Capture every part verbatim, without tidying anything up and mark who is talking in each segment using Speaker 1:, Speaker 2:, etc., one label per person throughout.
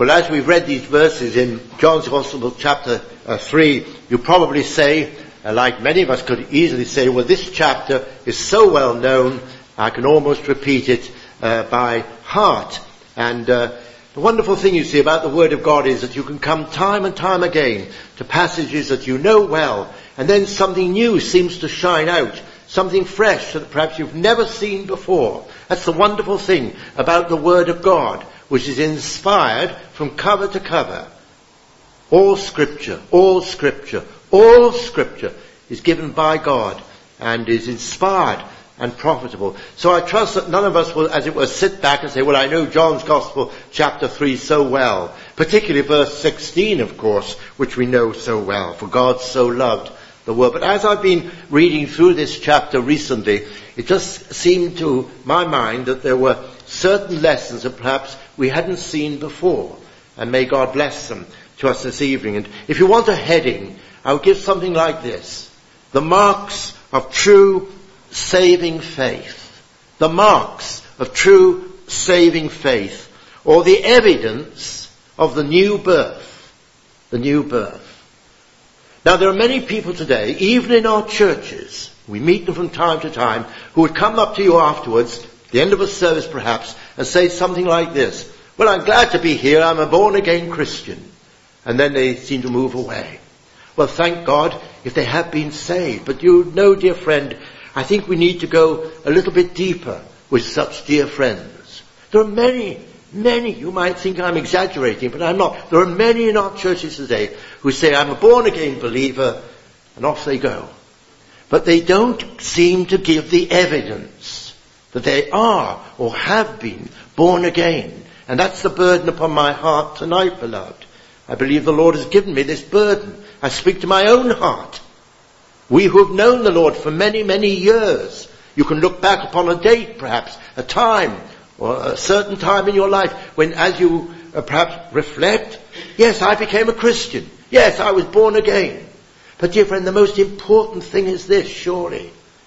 Speaker 1: Well, as we've read these verses in John's Gospel chapter uh, three, you probably say, uh, like many of us could easily say, well, this chapter is so well known, I can almost repeat it uh, by heart. And uh, the wonderful thing you see about the Word of God is that you can come time and time again to passages that you know well, and then something new seems to shine out, something fresh that perhaps you've never seen before. That's the wonderful thing about the Word of God, which is inspired from cover to cover. All Scripture, all Scripture, all Scripture is given by God and is inspired and profitable. So I trust that none of us will, as it were, sit back and say, well, I know John's Gospel chapter three so well. Particularly verse sixteen, of course, which we know so well. For God so loved the world. But as I've been reading through this chapter recently, it just seemed to my mind that there were certain lessons that perhaps we hadn't seen before. And may God bless them to us this evening. And if you want a heading, I would give something like this. The marks of true saving faith. The marks of true saving faith. Or the evidence of the new birth. The new birth. Now there are many people today, even in our churches, we meet them from time to time, who would come up to you afterwards, the end of a service perhaps, and say something like this. Well, I'm glad to be here. I'm a born-again Christian. And then they seem to move away. Well, thank God if they have been saved. But you know, dear friend, I think we need to go a little bit deeper with such dear friends. There are many, many, you might think I'm exaggerating, but I'm not. There are many in our churches today who say, I'm a born-again believer, and off they go. But they don't seem to give the evidence that they are or have been born again. And that's the burden upon my heart tonight, beloved. I believe the Lord has given me this burden. I speak to my own heart. We who have known the Lord for many, many years, you can look back upon a date perhaps, a time, or a certain time in your life when as you uh, perhaps reflect, yes, I became a Christian. Yes, I was born again. But dear friend, the most important thing is this, surely.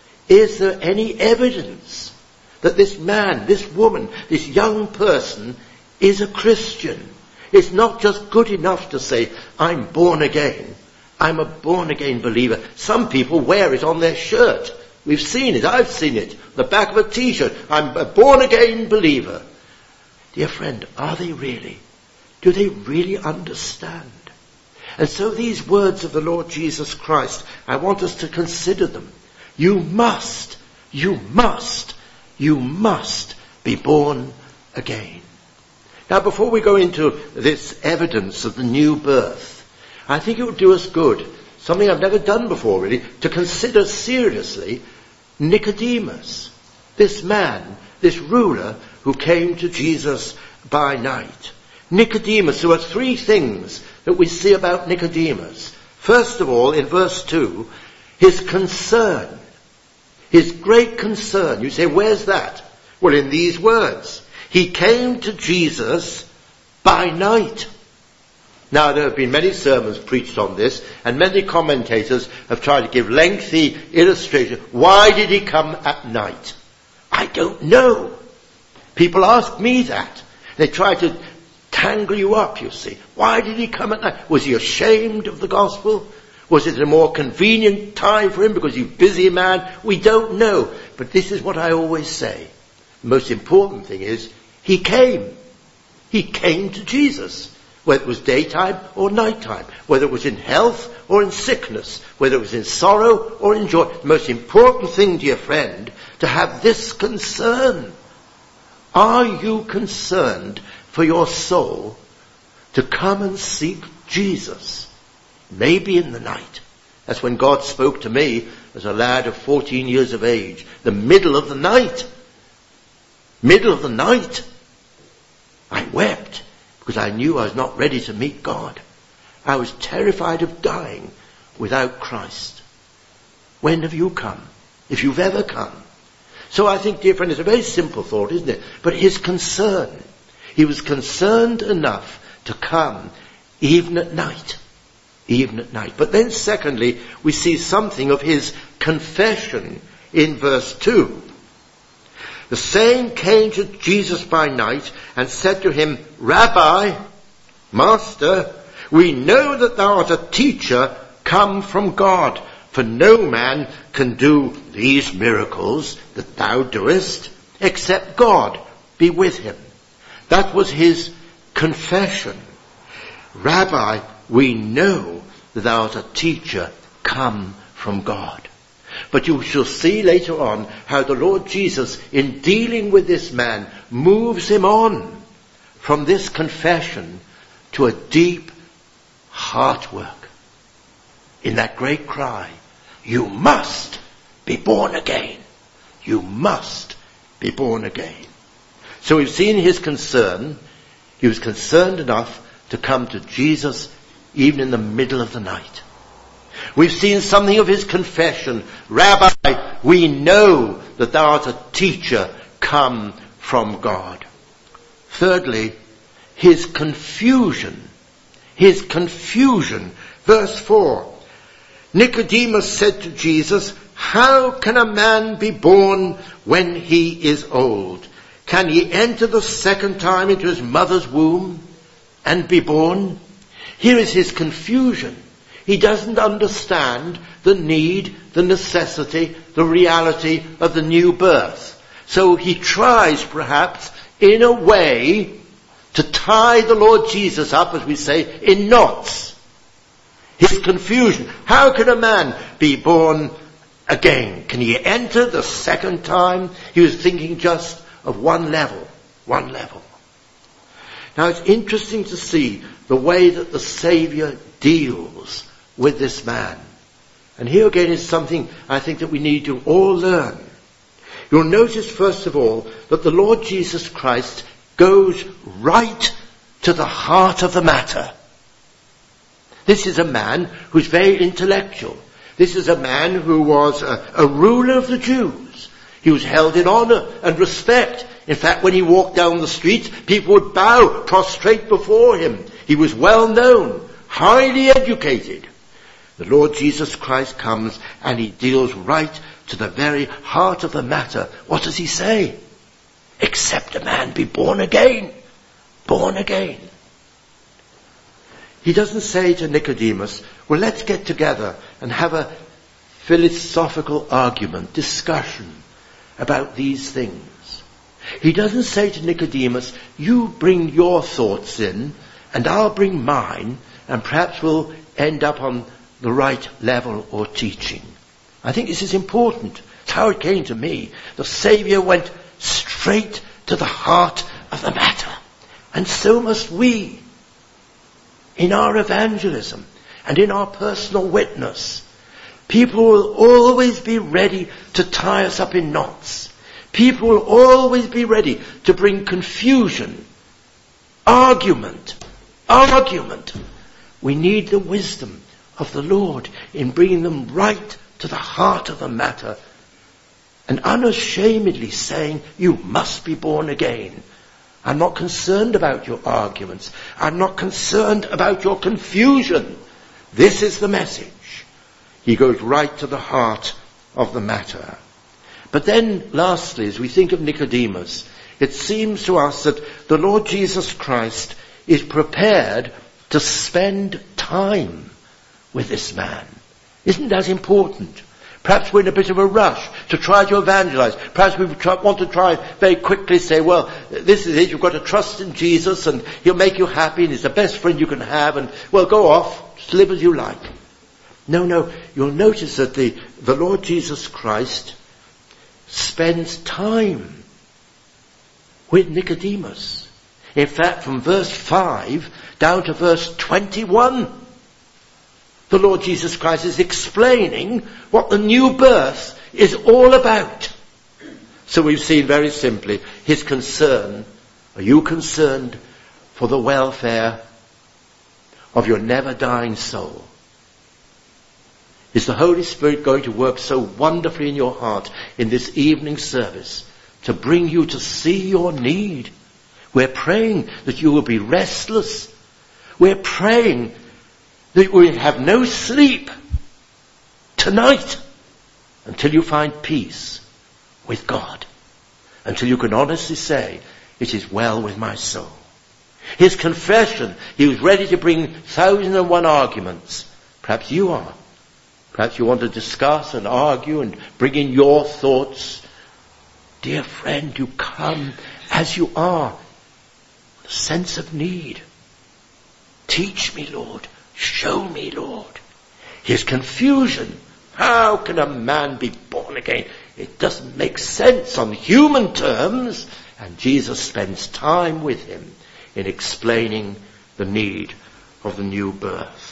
Speaker 1: Is there any evidence that this man, this woman, this young person is a Christian? It's not just good enough to say, I'm born again. I'm a born again believer. Some people wear it on their shirt. We've seen it. I've seen it. The back of a t-shirt. I'm a born again believer. Dear friend, are they really? Do they really understand? And so these words of the Lord Jesus Christ, I want us to consider them. You must, you must, you must be born again. Now, before we go into this evidence of the new birth, I think it would do us good, something I've never done before really, to consider seriously Nicodemus, this man, this ruler who came to Jesus by night. Nicodemus, there are three things that we see about Nicodemus. First of all, in verse two, his concern, his great concern. You say, where's that? Well, in these words. He came to Jesus by night. Now, there have been many sermons preached on this, and many commentators have tried to give lengthy illustration. Why did he come at night? I don't know. People ask me that. They try to tangle you up, you see. Why did he come at night? Was he ashamed of the gospel? Was it a more convenient time for him because he's a busy man? We don't know. But this is what I always say. The most important thing is, he came. He came to Jesus. Whether it was daytime or nighttime. Whether it was in health or in sickness. Whether it was in sorrow or in joy. The most important thing, dear friend, to have this concern. Are you concerned for your soul to come and seek Jesus? Maybe in the night. That's when God spoke to me as a lad of fourteen years of age. The middle of the night. Middle of the night. I wept because I knew I was not ready to meet God. I was terrified of dying without Christ. When have you come? If you've ever come. So I think, dear friend, it's a very simple thought, isn't it? But his concern. He was concerned enough to come even at night. Even at night. But then secondly, we see something of his confession in verse two. The same came to Jesus by night and said to him, Rabbi, Master, we know that thou art a teacher come from God, for no man can do these miracles that thou doest, except God be with him. That was his confession. Rabbi, we know that thou art a teacher come from God. But you shall see later on how the Lord Jesus, in dealing with this man, moves him on from this confession to a deep heart work. In that great cry, you must be born again. You must be born again. So we've seen his concern. He was concerned enough to come to Jesus even in the middle of the night. We've seen something of his confession. Rabbi, we know that thou art a teacher come from God. Thirdly, his confusion. His confusion. Verse four. Nicodemus said to Jesus, how can a man be born when he is old? Can he enter the second time into his mother's womb and be born? Here is his confusion. He doesn't understand the need, the necessity, the reality of the new birth. So he tries, perhaps, in a way, to tie the Lord Jesus up, as we say, in knots. His confusion. How can a man be born again? Can he enter the second time? He was thinking just of one level. One level. Now it's interesting to see the way that the Saviour deals with this man. And here again is something I think that we need to all learn. You'll notice first of all that the Lord Jesus Christ goes right to the heart of the matter. This is a man who's very intellectual. This is a man who was a, a ruler of the Jews. He was held in honor and respect. In fact, when he walked down the streets, people would bow, prostrate before him. He was well known, highly educated. The Lord Jesus Christ comes and he deals right to the very heart of the matter. What does he say? Except a man be born again. Born again. He doesn't say to Nicodemus, well, let's get together and have a philosophical argument, discussion about these things. He doesn't say to Nicodemus, you bring your thoughts in and I'll bring mine and perhaps we'll end up on the right level or teaching. I think this is important. It's how it came to me. The Saviour went straight to the heart of the matter. And so must we. In our evangelism and in our personal witness, people will always be ready to tie us up in knots. People will always be ready to bring confusion, argument, argument. We need the wisdom of the Lord in bringing them right to the heart of the matter and unashamedly saying, you must be born again. I'm not concerned about your arguments. I'm not concerned about your confusion. This is the message. He goes right to the heart of the matter. But then, lastly, as we think of Nicodemus, it seems to us that the Lord Jesus Christ is prepared to spend time with this man. Isn't that important? Perhaps we're in a bit of a rush to try to evangelize. Perhaps we try, want to try very quickly say, well, this is it, you've got to trust in Jesus and he'll make you happy and he's the best friend you can have and, well, go off, just live as you like. No, no, you'll notice that the, the Lord Jesus Christ spends time with Nicodemus. In fact, from verse five down to verse twenty-one, the Lord Jesus Christ is explaining what the new birth is all about. So we've seen very simply his concern. Are you concerned for the welfare of your never dying soul? Is the Holy Spirit going to work so wonderfully in your heart in this evening service to bring you to see your need? We're praying that you will be restless. We're praying that you will have no sleep tonight until you find peace with God. Until you can honestly say, it is well with my soul. His confession, he was ready to bring thousand and one arguments. Perhaps you are. Perhaps you want to discuss and argue and bring in your thoughts. Dear friend, you come as you are. The sense of need. Teach me, Lord. Show me, Lord. His confusion. How can a man be born again? It doesn't make sense on human terms. And Jesus spends time with him in explaining the need of the new birth.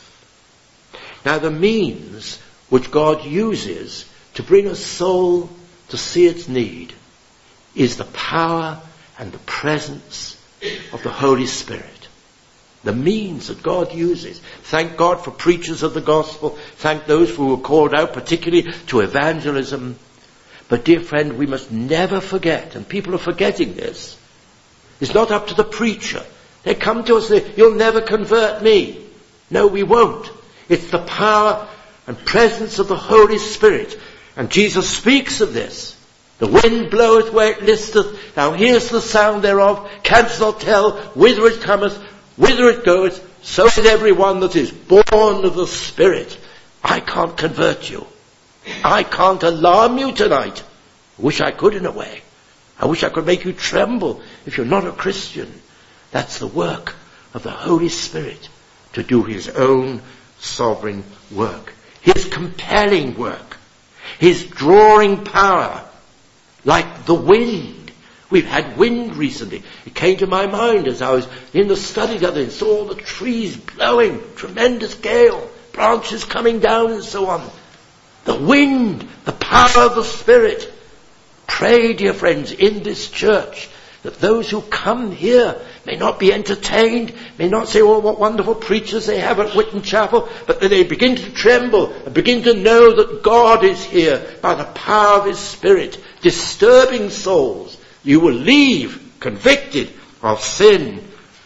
Speaker 1: Now, the means which God uses to bring a soul to see its need is the power and the presence of the Holy Spirit. The means that God uses. Thank God for preachers of the gospel. Thank those who were called out particularly to evangelism. But dear friend, we must never forget, and people are forgetting this, it's not up to the preacher. They come to us and say, you'll never convert me. No, we won't. It's the power and presence of the Holy Spirit. And Jesus speaks of this. The wind bloweth where it listeth. Thou hearest the sound thereof. Canst not tell whither it cometh, whither it goeth. So is every one that is born of the Spirit. I can't convert you. I can't alarm you tonight. I wish I could in a way. I wish I could make you tremble if you're not a Christian. That's the work of the Holy Spirit to do his own sovereign work. His compelling work. His drawing power. Like the wind. We've had wind recently. It came to my mind as I was in the study the other day and saw all the trees blowing. Tremendous gale. Branches coming down and so on. The wind. The power of the Spirit. Pray, dear friends, in this church that those who come here may not be entertained, may not say, oh, what wonderful preachers they have at Whitton Chapel, but that they begin to tremble and begin to know that God is here by the power of his Spirit, disturbing souls. You will leave convicted of sin,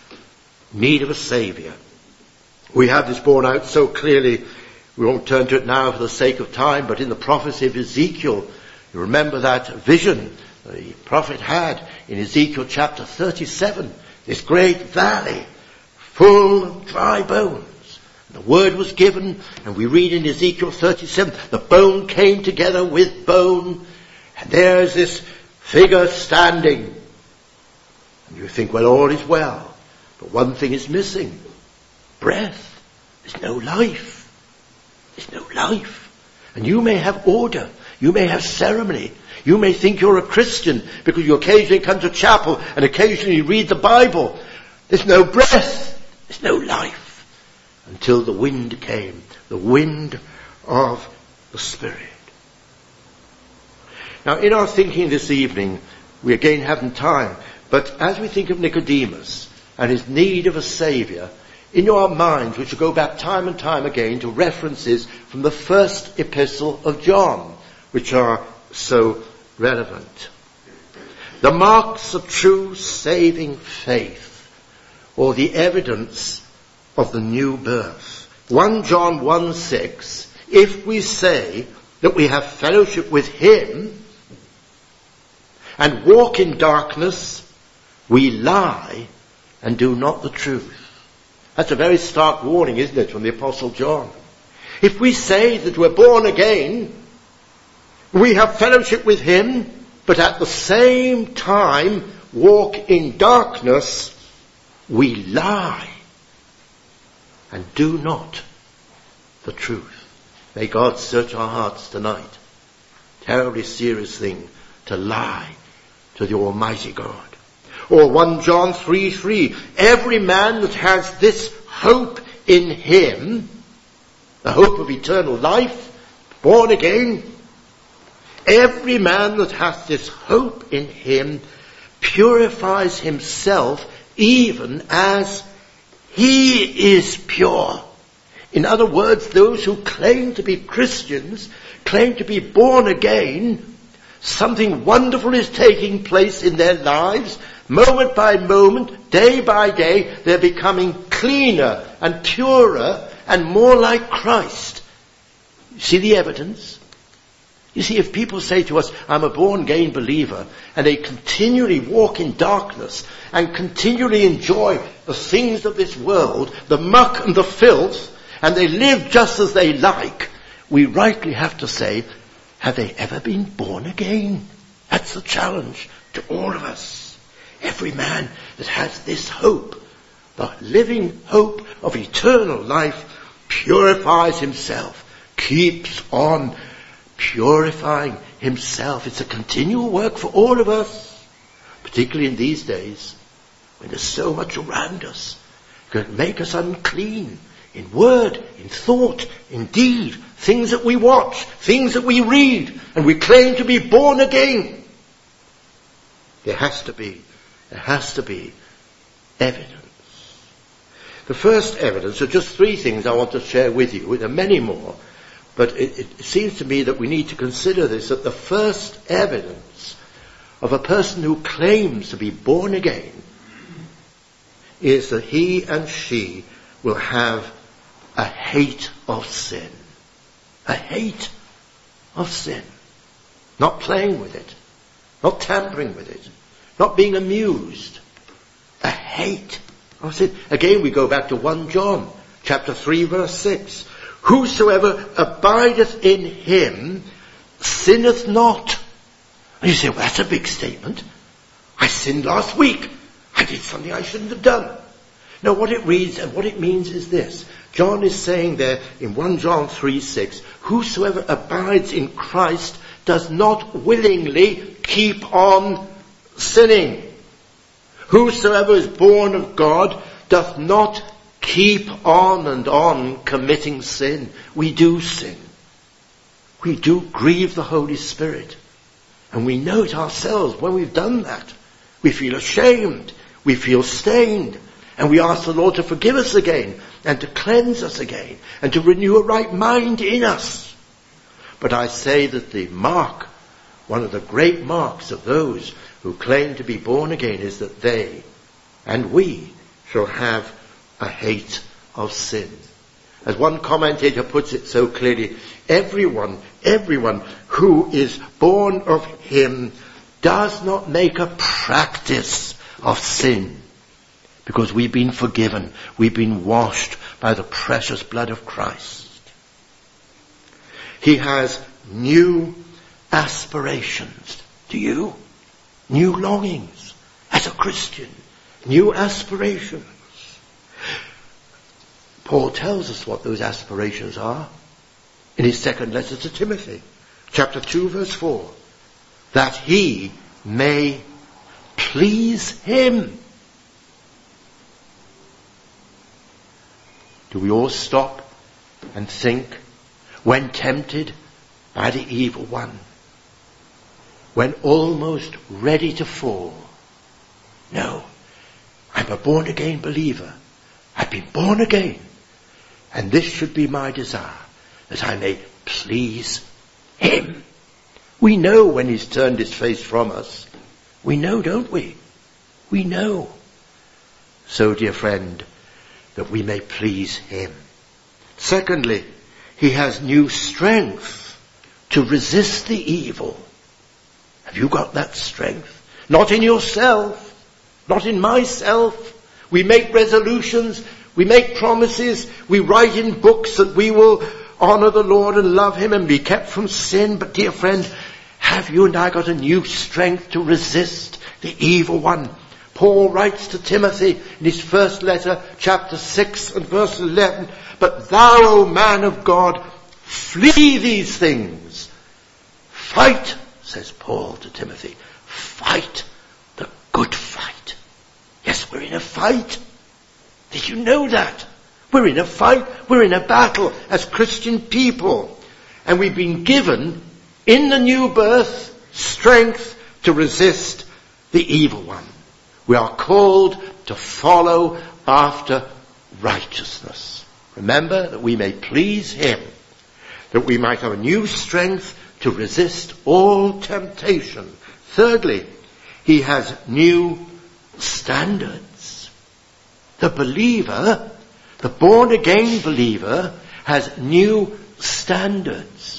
Speaker 1: need of a Saviour. We have this borne out so clearly. We won't turn to it now for the sake of time, but in the prophecy of Ezekiel, you remember that vision the prophet had in Ezekiel chapter thirty-seven, this great valley full of dry bones. The word was given, and we read in Ezekiel thirty-seven, the bone came together with bone, and there's this figure standing. And you think, well, all is well. But one thing is missing. Breath. There's no life. There's no life. And you may have order. You may have ceremony. You may think you're a Christian because you occasionally come to chapel and occasionally read the Bible. There's no breath. There's no life. Until the wind came. The wind of the Spirit. Now, in our thinking this evening, we again haven't time, but as we think of Nicodemus and his need of a Saviour, in your minds we should go back time and time again to references from the first epistle of John, which are so relevant. The marks of true saving faith, or the evidence of the new birth. First John one six, if we say that we have fellowship with him and walk in darkness, we lie and do not the truth. That's a very stark warning, isn't it, from the Apostle John. If we say that we're born again, we have fellowship with him, but at the same time walk in darkness, we lie and do not the truth. May God search our hearts tonight. Terribly serious thing to lie to the Almighty God. Or First John three three, every man that has this hope in him, the hope of eternal life, born again, every man that hath this hope in him purifies himself even as he is pure. In other words, those who claim to be Christians, claim to be born again, something wonderful is taking place in their lives. Moment by moment, day by day, they're becoming cleaner and purer and more like Christ. You see the evidence? You see, if people say to us, I'm a born-again believer, and they continually walk in darkness and continually enjoy the things of this world, the muck and the filth, and they live just as they like, we rightly have to say, have they ever been born again? That's the challenge to all of us. Every man that has this hope, the living hope of eternal life, purifies himself, keeps on purifying himself. It's a continual work for all of us, particularly in these days when there's so much around us that can make us unclean in word, in thought, in deed, things that we watch, things that we read, and we claim to be born again. There has to be, there has to be evidence. The first evidence are just three things I want to share with you. There are many more. But it, it seems to me that we need to consider this, that the first evidence of a person who claims to be born again is that he and she will have a hate of sin. A hate of sin. Not playing with it. Not tampering with it. Not being amused. A hate of sin. Again, we go back to First John chapter three verse six. Whosoever abideth in him sinneth not. And you say, well, that's a big statement. I sinned last week. I did something I shouldn't have done. No, what it reads and what it means is this. John is saying there in First John three six, whosoever abides in Christ does not willingly keep on sinning. Whosoever is born of God doth not keep on and on committing sin. We do sin. We do grieve the Holy Spirit. And we know it ourselves when we've done that. We feel ashamed. We feel stained. And we ask the Lord to forgive us again and to cleanse us again and to renew a right mind in us. But I say that the mark, one of the great marks of those who claim to be born again is that they and we shall have a hate of sin. As one commentator puts it so clearly, everyone, everyone who is born of him does not make a practice of sin, because we've been forgiven, we've been washed by the precious blood of Christ. He has new aspirations. Do you? New longings as a Christian. New aspirations. Paul tells us what those aspirations are in his second letter to Timothy, chapter two, verse four. That he may please him. Do we all stop and think when tempted by the evil one? When almost ready to fall? No. I'm a born again believer. I've been born again. And this should be my desire, that I may please him. We know when he's turned his face from us. We know, don't we? We know. So, dear friend, that we may please him. Secondly, he has new strength to resist the evil. Have you got that strength? Not in yourself, not in myself. We make resolutions, we make promises, we write in books that we will honor the Lord and love him and be kept from sin. But dear friend, have you and I got a new strength to resist the evil one? Paul writes to Timothy in his first letter, chapter six and verse eleven, but thou, O man of God, flee these things. Fight, says Paul to Timothy, fight the good fight. Yes, we're in a fight. Did you know that? We're in a fight. We're in a battle as Christian people. And we've been given, in the new birth, strength to resist the evil one. We are called to follow after righteousness. Remember that we may please him, that we might have a new strength to resist all temptation. Thirdly, he has new standards. The believer, the born-again believer, has new standards.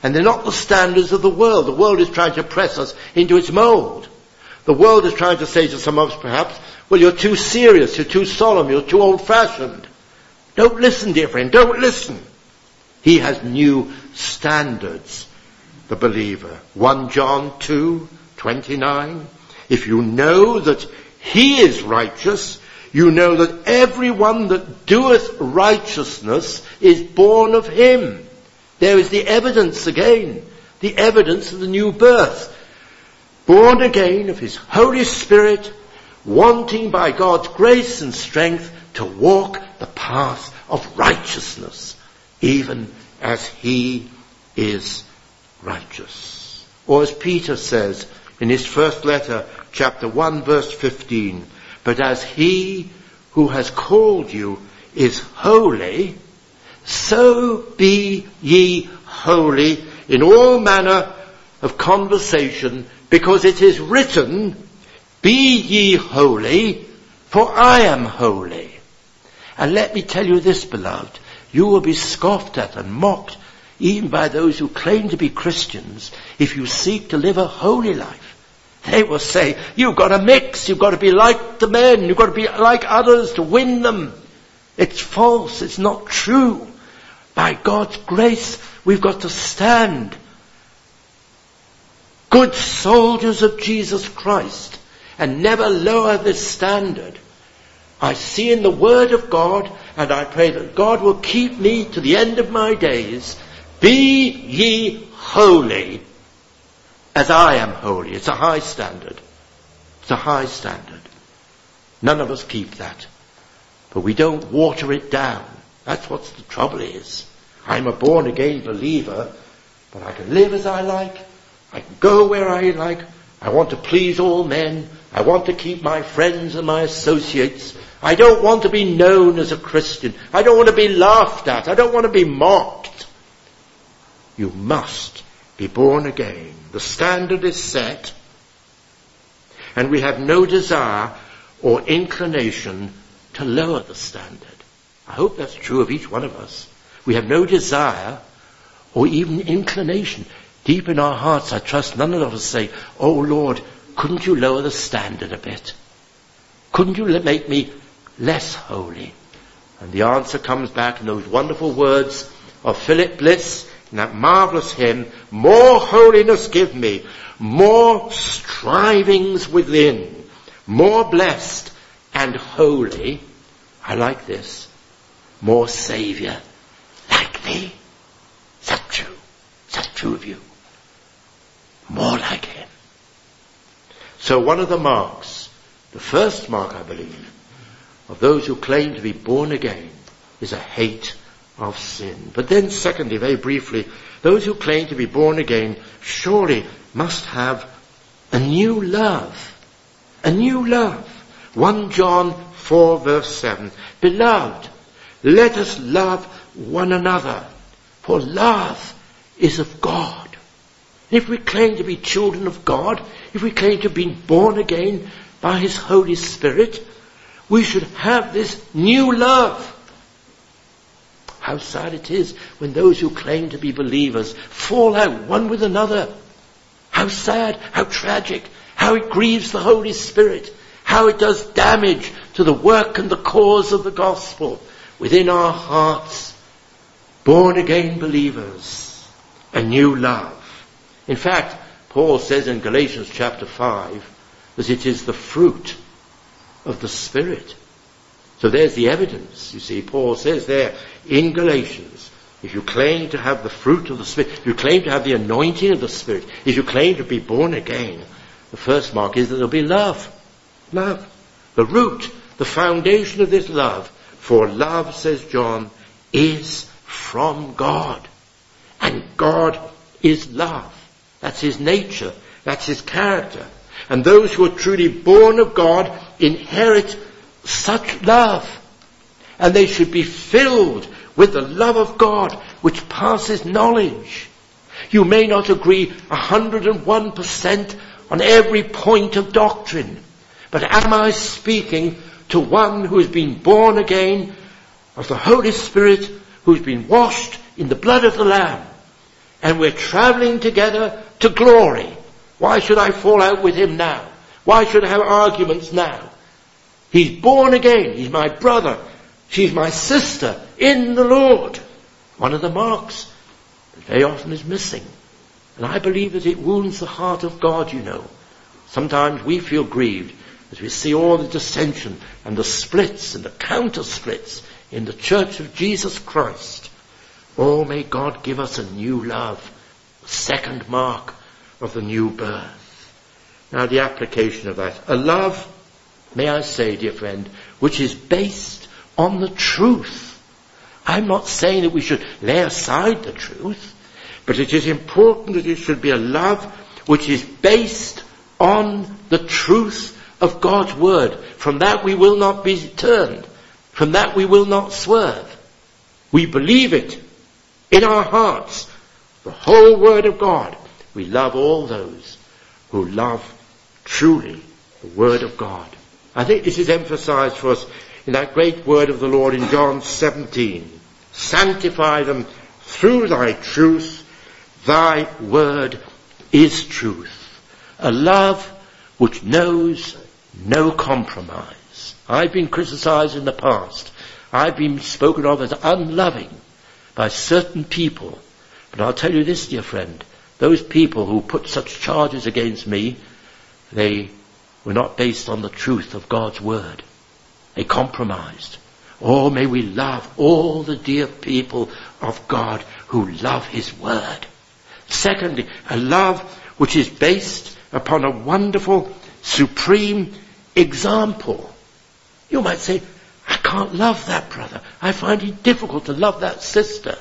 Speaker 1: And they're not the standards of the world. The world is trying to press us into its mold. The world is trying to say to some of us perhaps, well, you're too serious, you're too solemn, you're too old-fashioned. Don't listen, dear friend, don't listen. He has new standards, the believer. First John two twenty-nine. If you know that he is righteous, you know that everyone that doeth righteousness is born of him. There is the evidence again, the evidence of the new birth. Born again of his Holy Spirit, wanting by God's grace and strength to walk the path of righteousness, even as he is righteous. Or as Peter says in his first letter, chapter one, verse fifteen, but as he who has called you is holy, so be ye holy in all manner of conversation, because it is written, be ye holy, for I am holy. And let me tell you this, beloved, you will be scoffed at and mocked even by those who claim to be Christians if you seek to live a holy life. They will say, you've got to mix, you've got to be like the men, you've got to be like others to win them. It's false, it's not true. By God's grace, we've got to stand good soldiers of Jesus Christ and never lower this standard. I see in the Word of God, and I pray that God will keep me to the end of my days, be ye holy as I am holy. It's a high standard. It's a high standard. None of us keep that. But we don't water it down. That's what the trouble is. I'm a born-again believer, but I can live as I like. I can go where I like. I want to please all men. I want to keep my friends and my associates. I don't want to be known as a Christian. I don't want to be laughed at. I don't want to be mocked. You must be born again. The standard is set, and we have no desire or inclination to lower the standard. I hope that's true of each one of us. We have no desire or even inclination. Deep in our hearts, I trust none of us say, oh Lord, couldn't you lower the standard a bit? Couldn't you make me less holy? And the answer comes back in those wonderful words of Philip Bliss in that marvelous hymn, more holiness give me, more strivings within, more blessed and holy. I like this. More Saviour like me. Is that true? Is that true of you? More like him. So one of the marks, the first mark I believe, of those who claim to be born again is a hate of sin. But then secondly, very briefly, those who claim to be born again surely must have a new love. A new love. First John four verse seven. Beloved, let us love one another, for love is of God. If we claim to be children of God, if we claim to be born again by his Holy Spirit, we should have this new love. How sad it is when those who claim to be believers fall out one with another. How sad, how tragic, how it grieves the Holy Spirit, how it does damage to the work and the cause of the gospel within our hearts. Born again believers, a new love. In fact, Paul says in Galatians chapter five that it is the fruit of the Spirit. So there's the evidence. You see, Paul says there in Galatians, if you claim to have the fruit of the Spirit, if you claim to have the anointing of the Spirit, if you claim to be born again, the first mark is that there'll be love. Love. The root, the foundation of this love. For love, says John, is from God. And God is love. That's his nature. That's his character. And those who are truly born of God inherit such love. And they should be filled with the love of God, which passes knowledge. You may not agree one hundred and one percent on every point of doctrine. But am I speaking to one who has been born again of the Holy Spirit, who's been washed in the blood of the Lamb?
Speaker 2: and we're traveling together to glory. Why should I fall out with him now? Why should I have arguments now? He's born again. He's my brother. She's my sister in the Lord. One of the marks that very often is missing. And I believe that it wounds the heart of God, you know. Sometimes we feel grieved as we see all the dissension and the splits and the counter splits in the church of Jesus Christ. Oh, may God give us a new love, the second mark of the new birth. Now the application of that. A love, may I say, dear friend, which is based on the truth. I'm not saying that we should lay aside the truth, but it is important that it should be a love which is based on the truth of God's word. From that we will not be turned. From that we will not swerve. We believe it in our hearts. The whole word of God. We love all those who love truly the word of God. I think this is emphasized for us in that great word of the Lord in John seventeen. Sanctify them through thy truth. Thy word is truth. A love which knows no compromise. I've been criticized in the past. I've been spoken of as unloving by certain people. But I'll tell you this, dear friend, those people who put such charges against me, they were not based on the truth of God's word. They compromised. Oh, may we love all the dear people of God who love his word. Secondly, a love which is based upon a wonderful, supreme example. You might say, I can't love that brother. I find it difficult to love that sister.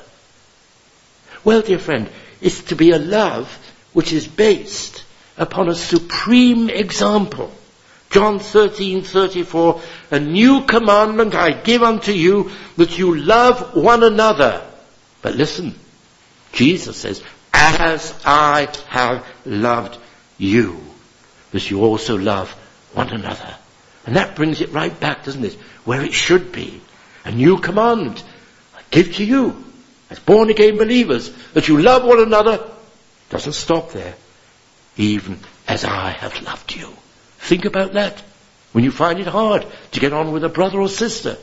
Speaker 2: Well, dear friend, it's to be a love which is based upon a supreme example. John thirteen thirty-four, a new commandment I give unto you, that you love one another. But listen, Jesus says, as I have loved you, that you also love one another. And that brings it right back, doesn't it, where it should be. A new commandment I give to you, as born again believers, that you love one another. Doesn't stop there. Even as I have loved you. Think about that when you find it hard to get on with a brother or sister.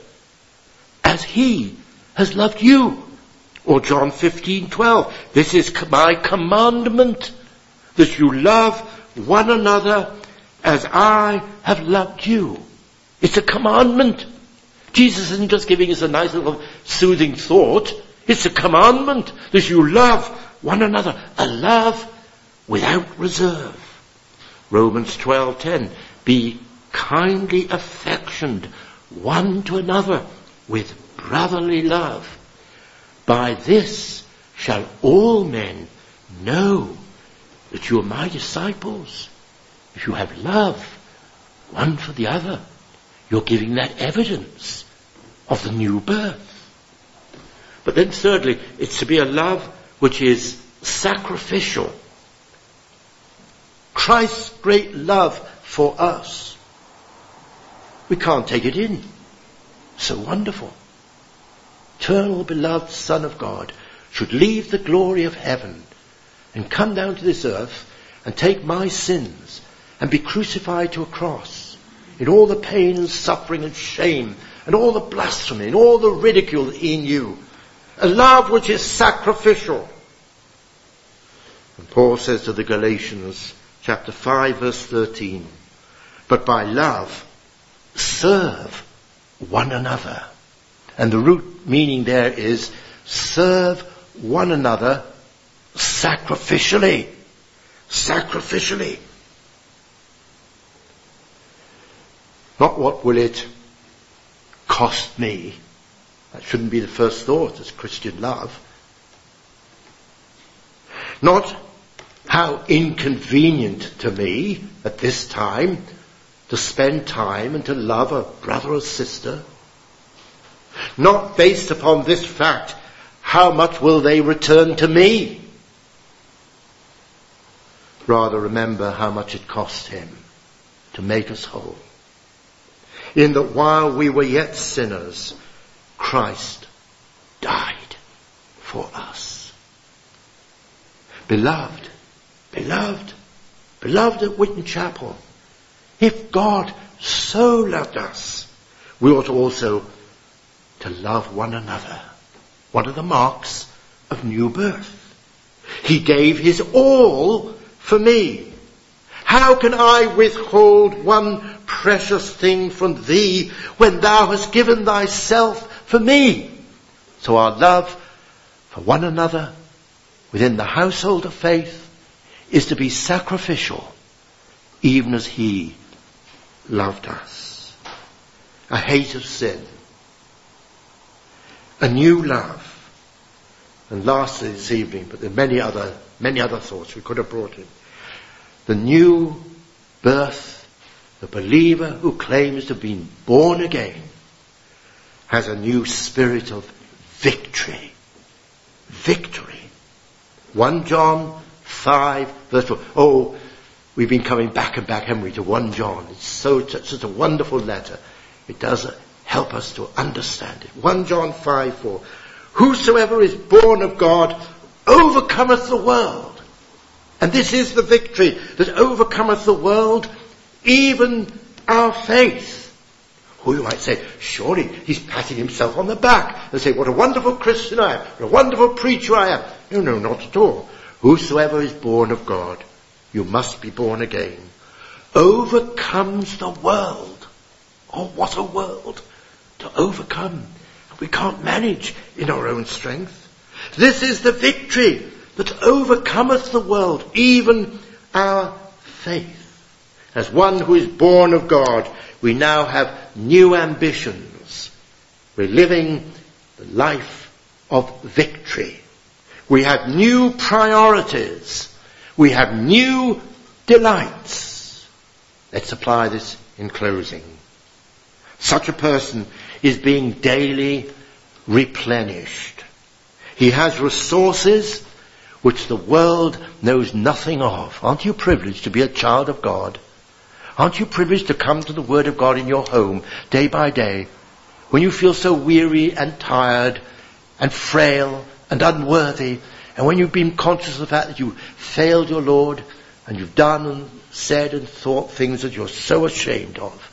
Speaker 2: As he has loved you. Or John fifteen twelve. This is my commandment, that you love one another as I have loved you. It's a commandment. Jesus isn't just giving us a nice little soothing thought. It's a commandment that you love one another. A love without reserve. Romans twelve ten. Be kindly affectioned one to another with brotherly love. By this shall all men know that you are my disciples. If you have love one for the other, you're giving that evidence of the new birth. But then thirdly, it's to be a love which is sacrificial. Christ's great love for us. We can't take it in. So wonderful. Eternal beloved Son of God should leave the glory of heaven and come down to this earth and take my sins and be crucified to a cross in all the pain and suffering and shame and all the blasphemy and all the ridicule that he knew. A love which is sacrificial. And Paul says to the Galatians, chapter five, verse thirteen, but by love serve one another. And the root meaning there is serve one another sacrificially. Sacrificially. Not what will it cost me. That shouldn't be the first thought as Christian love. Not how inconvenient to me at this time to spend time and to love a brother or sister. Not based upon this fact, how much will they return to me? Rather, remember how much it cost him to make us whole. In that while we were yet sinners, Christ died for us. Beloved, beloved, beloved at Witten Chapel, if God so loved us, we ought also to love one another. One of the marks of new birth. He gave his all for me. How can I withhold one precious thing from thee when thou hast given thyself for me? So our love for one another within the household of faith is to be sacrificial, even as he loved us. A hate of sin. A new love. And lastly this evening, but there are many other, many other thoughts we could have brought in. The new birth, the believer who claims to have been born again, has a new spirit of victory. Victory. First John five, verse four. Oh, we've been coming back and back, haven't we, to First John. It's so, such a wonderful letter. It does help us to understand it. First John five, four. Whosoever is born of God overcometh the world. And this is the victory that overcometh the world, even our faith. Who you might say, surely he's patting himself on the back and say, what a wonderful Christian I am, what a wonderful preacher I am. No, no, not at all. Whosoever is born of God, you must be born again, overcomes the world. Oh, what a world to overcome. We can't manage in our own strength. This is the victory that overcometh the world, even our faith. As one who is born of God, we now have new ambitions. We're living the life of victory. We have new priorities. We have new delights. Let's apply this in closing. Such a person is being daily replenished. He has resources which the world knows nothing of. Aren't you privileged to be a child of God? Aren't you privileged to come to the Word of God in your home day by day when you feel so weary and tired and frail and unworthy, and when you've been conscious of the fact that you failed your Lord and you've done and said and thought things that you're so ashamed of?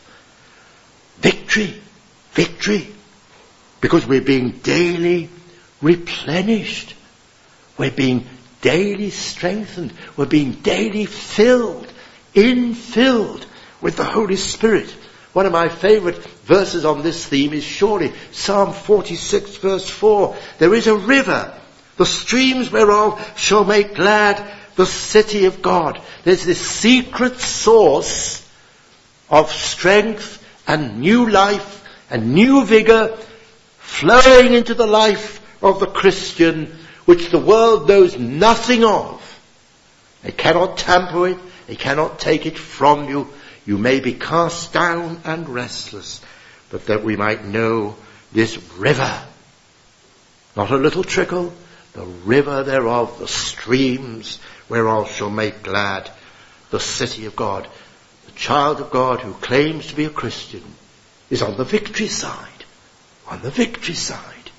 Speaker 2: Victory, victory, because we're being daily replenished. We're being daily strengthened. We're being daily filled, infilled with the Holy Spirit. One of my favourite verses on this theme is surely Psalm forty-six verse four. There is a river, the streams whereof shall make glad the city of God. There's this secret source of strength and new life and new vigour flowing into the life of the Christian, which the world knows nothing of. They cannot tamper it. They cannot take it from you. You may be cast down and restless, but that we might know this river, not a little trickle, the river thereof, the streams whereof shall make glad the city of God. The child of God who claims to be a Christian is on the victory side. On the victory side.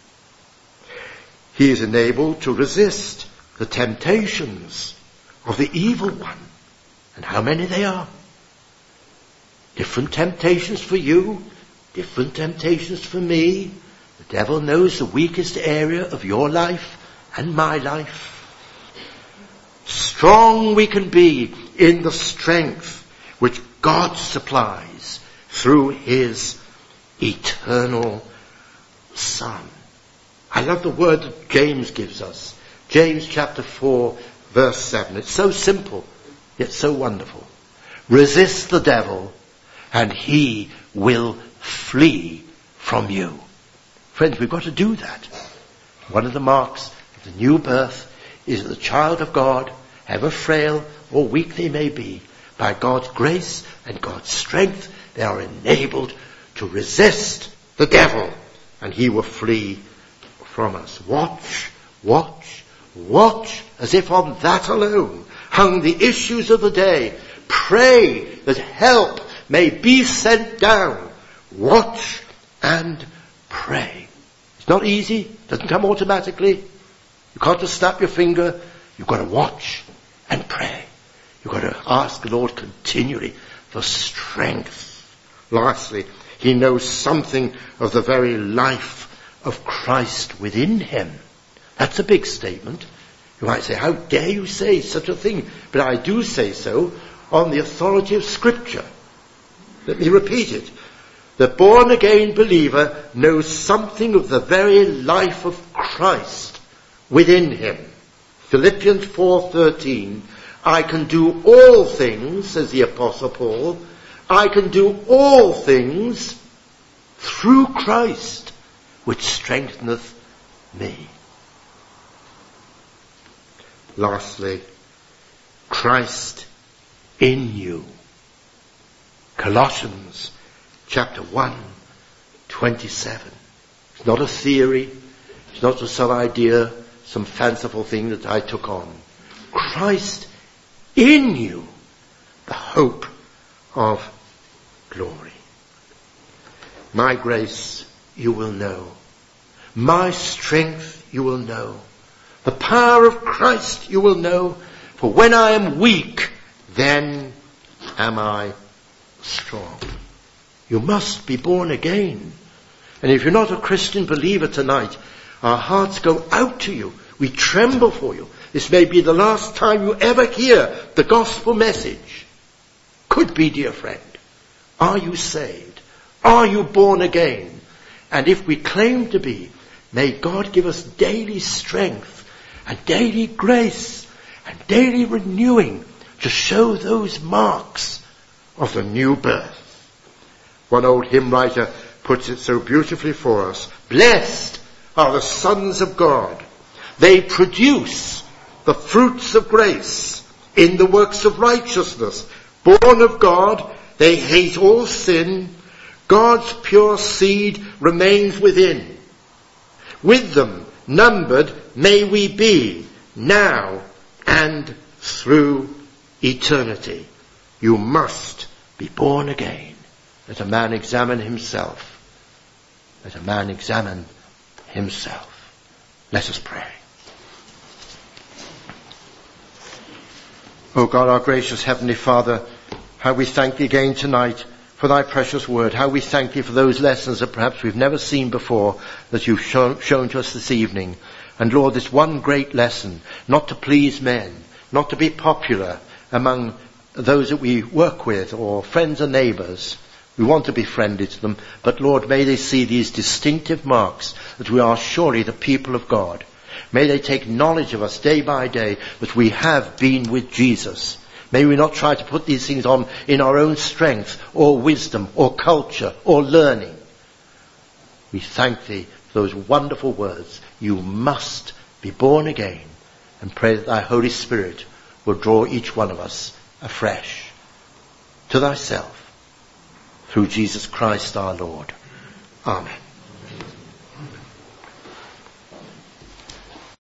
Speaker 2: He is enabled to resist the temptations of the evil one. And how many they are. Different temptations for you, different temptations for me. The devil knows the weakest area of your life and my life. Strong we can be in the strength which God supplies through his eternal Son. I love the word that James gives us. James chapter four verse seven. It's so simple, yet so wonderful. Resist the devil and he will flee from you. Friends, we've got to do that. One of the marks of the new birth is that the child of God, however frail or weak they may be, by God's grace and God's strength, they are enabled to resist the devil and he will flee from us. Watch, watch, watch, as if on that alone hung the issues of the day. Pray that help may be sent down. Watch and pray. It's not easy. It doesn't come automatically. You can't just snap your finger You've got to watch and pray. You've got to ask the Lord continually for strength. Lastly, he knows something of the very life of Christ within him. That's a big statement. You might say, how dare you say such a thing? But I do say so on the authority of Scripture. Let me repeat it. The born-again believer knows something of the very life of Christ within him. Philippians four thirteen, I can do all things, says the Apostle Paul, I can do all things through Christ, which strengtheneth me. Lastly, Christ in you. Colossians chapter one, twenty-seven. It's not a theory. It's not just some idea, some fanciful thing that I took on. Christ in you, the hope of glory. My grace you will know. My strength you will know. The power of Christ you will know. For when I am weak, then am I strong. You must be born again. And if you're not a Christian believer tonight, our hearts go out to you. We tremble for you. This may be the last time you ever hear the gospel message. Could be, dear friend. Are you saved? Are you born again? And if we claim to be, may God give us daily strength and daily grace and daily renewing to show those marks of the new birth. One old hymn writer puts it so beautifully for us. Blessed are the sons of God. They produce the fruits of grace in the works of righteousness. Born of God, they hate all sin. God's pure seed remains within. With them, numbered may we be, now and through eternity. You must be born again. Let a man examine himself. Let a man examine himself. Let us pray. O God, our gracious Heavenly Father, how we thank thee again tonight for thy precious word. How we thank thee for those lessons that perhaps we've never seen before that you've shown, shown to us this evening. And Lord, this one great lesson, not to please men, not to be popular among those that we work with or friends and neighbours. We want to be friendly to them, but Lord, may they see these distinctive marks that we are surely the people of God. May they take knowledge of us day by day that we have been with Jesus. May we not try to put these things on in our own strength or wisdom or culture or learning. We thank thee for those wonderful words. You must be born again, and pray that thy Holy Spirit will draw each one of us afresh to thyself through Jesus Christ our Lord. Amen.